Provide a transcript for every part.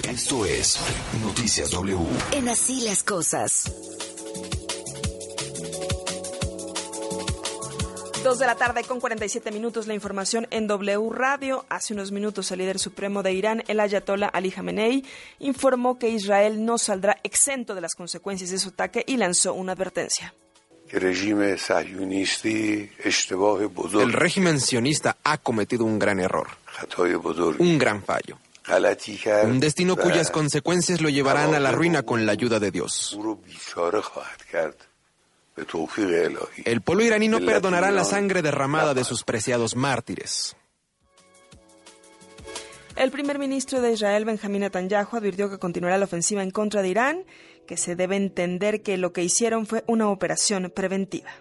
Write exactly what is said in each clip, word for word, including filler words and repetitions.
Esto es Noticias W. En Así las Cosas. Dos de la tarde con cuarenta y siete minutos, la información en W Radio. Hace unos minutos el líder supremo de Irán, el ayatollah Ali Jamenei, informó que Israel no saldrá exento de las consecuencias de su ataque y lanzó una advertencia. El régimen sionista ha cometido un gran error, un gran fallo, un destino cuyas consecuencias lo llevarán a la ruina con la ayuda de Dios. El pueblo iraní no perdonará la sangre derramada de sus preciados mártires. El primer ministro de Israel, Benjamín Netanyahu, advirtió que continuará la ofensiva en contra de Irán, que se debe entender que lo que hicieron fue una operación preventiva.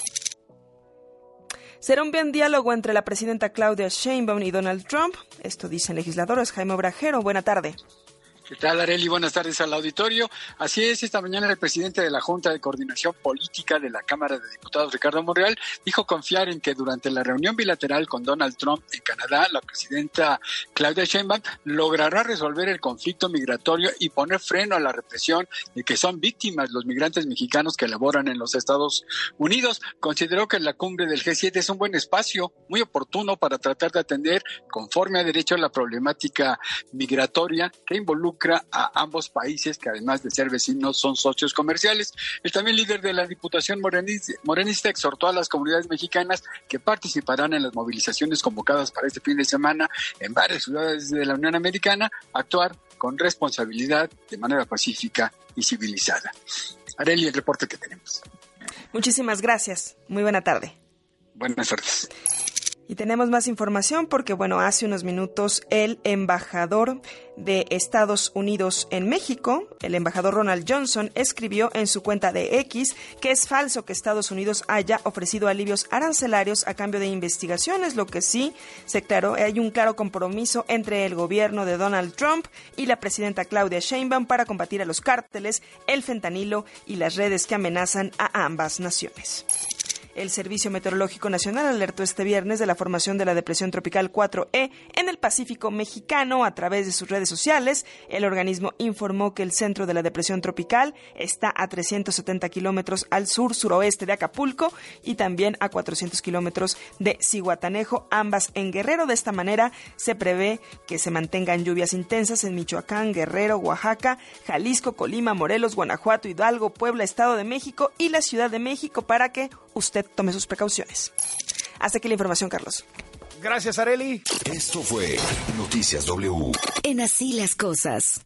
Será un buen diálogo entre la presidenta Claudia Sheinbaum y Donald Trump. Esto dicen legisladores. Jaime Obrajero, buena tarde. ¿Qué tal, Arely? Buenas tardes al auditorio. Así es, esta mañana el presidente de la Junta de Coordinación Política de la Cámara de Diputados, Ricardo Monreal, dijo confiar en que durante la reunión bilateral con Donald Trump en Canadá, la presidenta Claudia Sheinbaum logrará resolver el conflicto migratorio y poner freno a la represión de que son víctimas los migrantes mexicanos que laboran en los Estados Unidos. Consideró que la cumbre del G siete es un buen espacio, muy oportuno para tratar de atender conforme a derecho la problemática migratoria que involucra a ambos países, que además de ser vecinos son socios comerciales. El también líder de la Diputación morenista, morenista exhortó a las comunidades mexicanas que participarán en las movilizaciones convocadas para este fin de semana en varias ciudades de la Unión Americana a actuar con responsabilidad, de manera pacífica y civilizada. Arely, el reporte que tenemos. Muchísimas gracias. Muy buena tarde. Buenas tardes. Y tenemos más información porque, bueno, hace unos minutos el embajador de Estados Unidos en México, el embajador Ronald Johnson, escribió en su cuenta de X que es falso que Estados Unidos haya ofrecido alivios arancelarios a cambio de investigaciones. Lo que sí se aclaró, hay un claro compromiso entre el gobierno de Donald Trump y la presidenta Claudia Sheinbaum para combatir a los cárteles, el fentanilo y las redes que amenazan a ambas naciones. El Servicio Meteorológico Nacional alertó este viernes de la formación de la depresión tropical cuatro E en el Pacífico mexicano a través de sus redes sociales. El organismo informó que el centro de la depresión tropical está a trescientos setenta kilómetros al sur-suroeste de Acapulco y también a cuatrocientos kilómetros de Zihuatanejo, ambas en Guerrero. De esta manera se prevé que se mantengan lluvias intensas en Michoacán, Guerrero, Oaxaca, Jalisco, Colima, Morelos, Guanajuato, Hidalgo, Puebla, Estado de México y la Ciudad de México para que usted tome sus precauciones. Hasta aquí la información, Carlos. Gracias, Arely. Esto fue Noticias W. En Así las Cosas.